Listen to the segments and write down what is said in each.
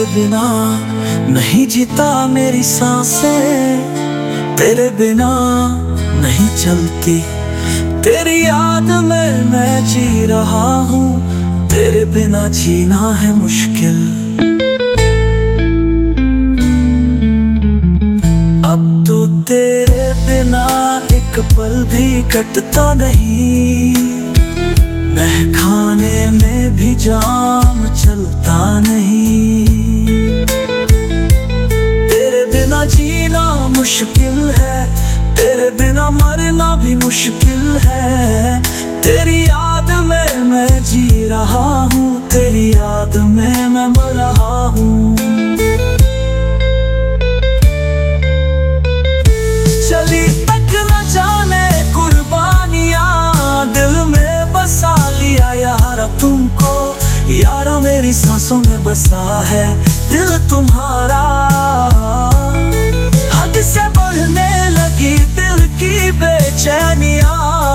तेरे बिना नहीं जीता मेरी सांसें, तेरे बिना नहीं चलती, तेरी याद में मैं जी रहा हूँ, तेरे बिना जीना है मुश्किल। अब तो तेरे बिना एक पल भी कटता नहीं, मैं खाने में भी जाम चलता नहीं, तेरे बिना जीना मुश्किल है, तेरे बिना मरना भी मुश्किल है, तेरी याद में मैं जी रहा हूँ, तेरी याद में मैं मर रहा हूँ। चली तक न जाने कुर्बानियाँ, दिल में बसा लिया यारा तुमको, यारा मेरी सांसों में बसा है दिल तुम्हारा। हद से बढ़ने लगी दिल की बेचैनियाँ,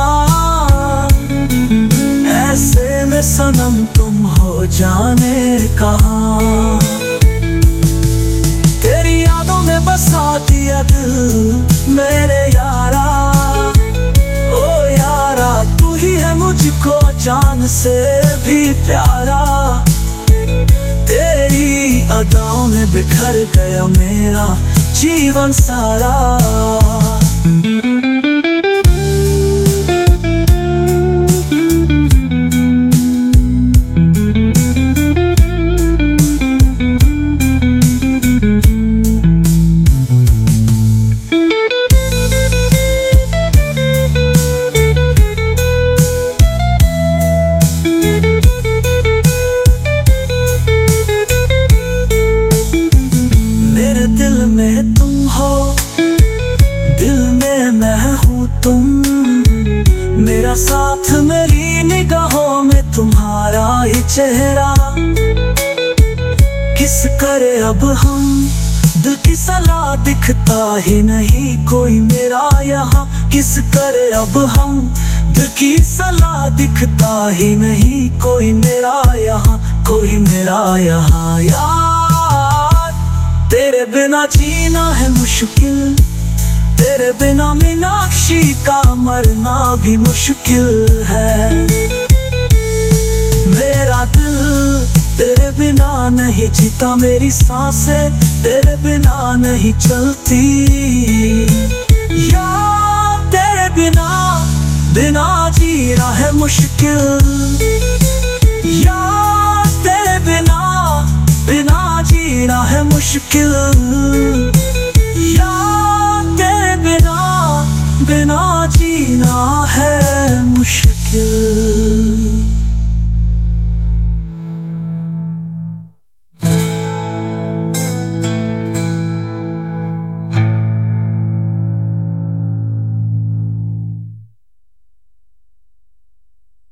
ऐसे में सनम तुम हो जाने कहाँ, तेरी यादों में बसा दिया दिल मेरे यारा। ओ यारा तू ही है मुझको जान से भी प्यारा, तेरी अदाओं में बिखर गया मेरा जीवन सारा। दिल में तुम हो, दिल में मैं हूँ तुम, मेरा साथ मेरी निगाहों में तुम्हारा ही चेहरा। किस करे अब हम दिल की सलाह, दिखता ही नहीं कोई मेरा यहाँ, किस करे अब हम दिल की सलाह, दिखता ही नहीं कोई मेरा यहाँ, कोई मेरा यहाँ। यार तेरे बिना जीना है मुश्किल, तेरे बिना मीनाक्षी का मरना भी मुश्किल है। मेरा दिल तेरे बिना नहीं जीता, मेरी सांसें तेरे बिना नहीं चलती, यार तेरे बिना बिना जीना है मुश्किल, यार तेरे बिना बिना जीना है मुश्किल।